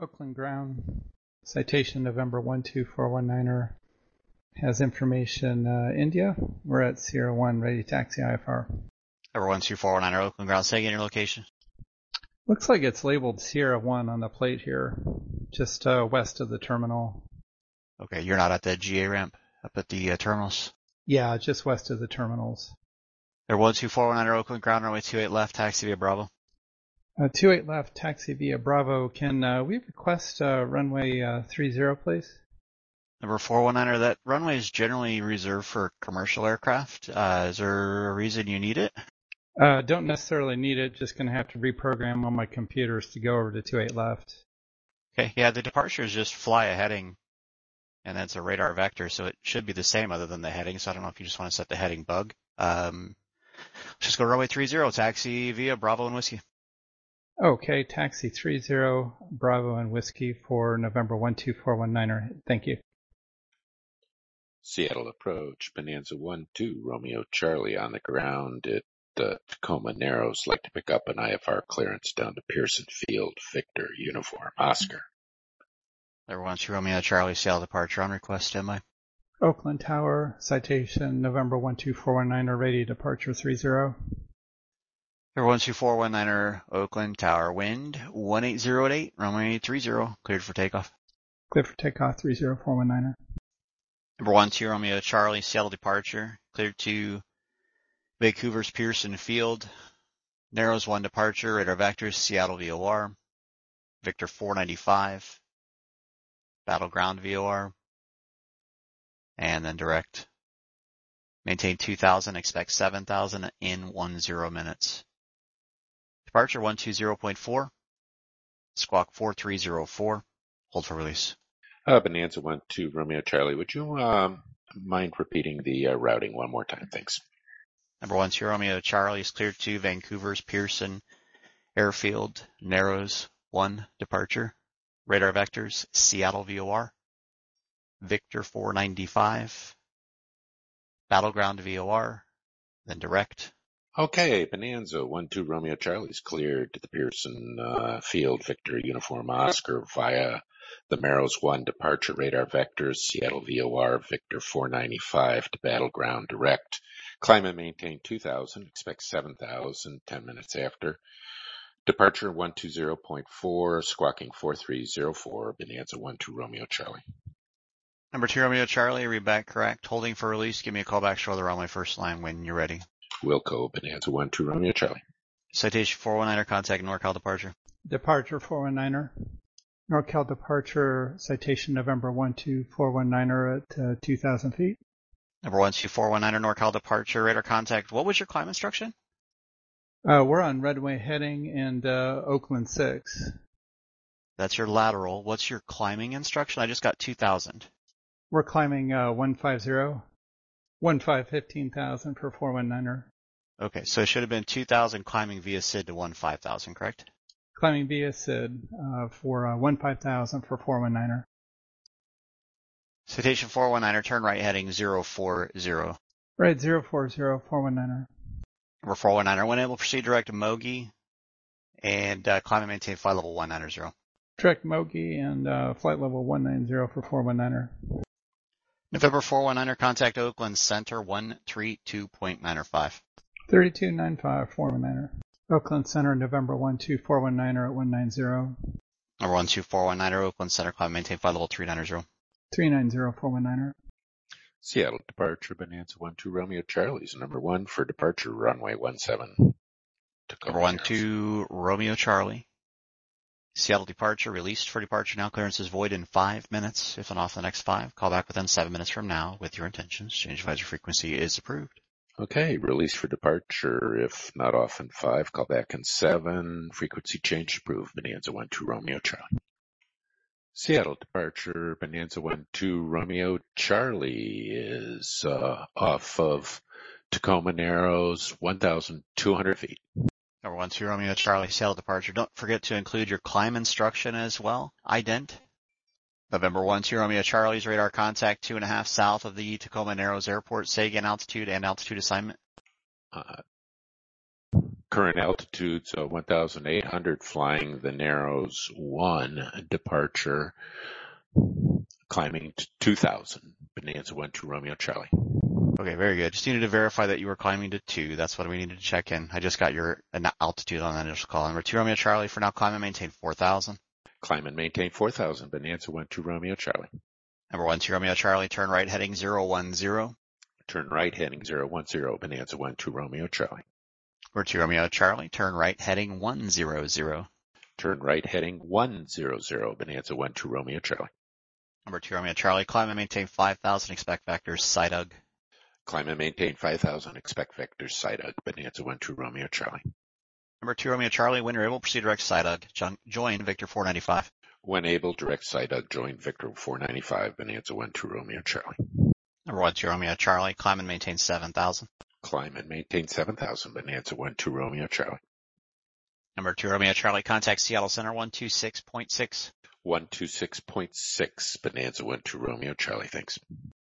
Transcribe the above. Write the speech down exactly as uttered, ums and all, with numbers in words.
Oakland ground. Citation November one two four one niner has information uh, India. We're at Sierra one, ready to taxi I F R. Number one two four one niner Oakland ground. Say again your location. Looks like it's labeled Sierra one on the plate here, just uh, west of the terminal. Okay, you're not at the G A ramp up at the uh, terminals? Yeah, just west of the terminals. Number one two four one niner Oakland ground, runway two eight left, taxi via Bravo. Uh, two eight left, taxi via Bravo. Can uh, we request uh, runway uh, three zero, please? Number four one niner, that runway is generally reserved for commercial aircraft. Uh, is there a reason you need it? Uh, don't necessarily need it, just going to have to reprogram on my computers to go over to two eight left. Okay, yeah, the departure is just fly a heading, and that's a radar vector, so it should be the same other than the heading, so I don't know if you just want to set the heading bug. Um, let's just go runway three zero, taxi via Bravo and Whiskey. Okay, taxi three zero, Bravo and Whiskey for November one two four one niner. Thank you. Seattle approach, Bonanza one two, Romeo Charlie on the ground at uh, Tacoma Narrows. Like to pick up an I F R clearance down to Pearson Field, Victor, uniform, Oscar. Number one two Romeo Charlie, Seattle departure on request, standby. Oakland Tower, citation November one two four one niner, ready departure three zero. Number one two four one niner Oakland Tower, wind one eight zero at eight, runway three zero, cleared for takeoff. Cleared for takeoff three zero four one niner. Number one two Romeo Charlie, Seattle departure, cleared to Vancouver's Pearson Field, Narrows one departure, radar vectors, Seattle V O R, Victor four ninety-five, Battleground V O R, and then direct. Maintain two thousand, expect seven thousand in one zero minutes. Departure one two zero point four, squawk four three zero four, hold for release. Uh, Bonanza one two, Romeo Charlie, would you um, mind repeating the uh, routing one more time? Thanks. Number one two Romeo Charlie is cleared to Vancouver's Pearson Airfield, Narrows one departure, radar vectors, Seattle V O R, Victor four ninety-five, Battleground V O R, then direct. Okay, Bonanza one two Romeo Charlie's cleared to the Pearson uh, Field, Victor, uniform, Oscar via the Narrows one departure, radar vectors, Seattle V O R, Victor four ninety-five to Battleground direct. Climb and maintain two thousand, expect seven thousand, ten minutes after. Departure one two zero point four, squawking four three zero four, Bonanza one two Romeo Charlie. Number two Romeo Charlie, read back correct, holding for release, give me a call back, show the runway first line when you're ready. Wilco, Bonanza one two Romeo Charlie. Citation four one niner, contact NorCal departure. Departure four one niner. NorCal departure, citation November one two four one niner at uh, two thousand feet. Number one two four one niner, NorCal departure, radar contact. What was your climb instruction? Uh, we're on Redway heading and uh, Oakland six. That's your lateral. What's your climbing instruction? I just got two thousand. We're climbing uh, one five zero. one five fifteen thousand for four one niner. Okay, so it should have been two thousand climbing via S I D to one five thousand, correct? Climbing via S I D uh, for uh, one five thousand for four one niner. Citation four one niner, turn right heading zero four zero. Right, zero four zero, four one niner. Number four one niner, when able, proceed direct to Mogi and uh, climb and maintain flight level one ninety. Direct Mogi and uh, flight level one ninety for four one niner. November four one niner, contact Oakland Center one three two point nine five. thirty-two ninety-five, four one niner. Oakland Center, November one two four one niner at one ninety. Number one two four one niner, Oakland Center, climb and maintain flight level three ninety. three ninety, four one niner. Seattle departure, Bonanza one two Romeo Charlie's number one for departure, runway one seven. Number one two Romeo Charlie. Seattle departure, released for departure now. Clearance is void in five minutes. If not off the next five, call back within seven minutes from now with your intentions. Change advisor frequency is approved. Okay, release for departure. If not off in five, call back in seven. Frequency change approved. Bonanza one two Romeo Charlie. Seattle departure, Bonanza one two Romeo Charlie is uh, off of Tacoma Narrows, one thousand two hundred feet. Number one two Romeo Charlie, Seattle departure. Don't forget to include your climb instruction as well. Ident. November one two Romeo Charlie's radar contact two and a half south of the Tacoma Narrows Airport. Say again altitude and altitude assignment. Uh, Current altitudes uh, one thousand eight hundred, flying the Narrows one, departure climbing to two thousand, Bonanza one two Romeo Charlie. Okay, very good. Just needed to verify that you were climbing to two. That's what we needed to check in. I just got your altitude on that initial call. Number two Romeo Charlie, for now climb and maintain four thousand. Climb and maintain four thousand, Bonanza one two Romeo Charlie. Number one two Romeo Charlie, turn right heading zero one zero. Turn right heading zero one zero, Bonanza one two Romeo Charlie. Number two Romeo Charlie, turn right heading one zero zero. Turn right heading one zero zero, Bonanza one two Romeo Charlie. Number two Romeo Charlie, climb and maintain five thousand, expect vectors, SIDUG. Climb and maintain five thousand, expect vectors, SIDUG, Bonanza one two Romeo Charlie. Number two Romeo Charlie, when you're able, proceed direct SIDUG, join Victor four ninety-five. When able, direct SIDUG, join Victor four ninety-five, Bonanza one two Romeo Charlie. Number one two Romeo Charlie, climb and maintain seven thousand. Climb and maintain seven thousand, Bonanza one two Romeo Charlie. Number two Romeo Charlie, contact Seattle Center one two six point six. one two six point six, Bonanza one two Romeo Charlie, thanks.